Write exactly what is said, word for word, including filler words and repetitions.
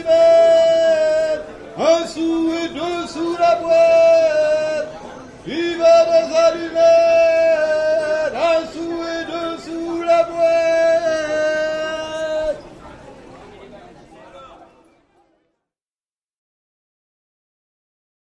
allumettes, un sou et deux sous la boîte. Vive les allumettes.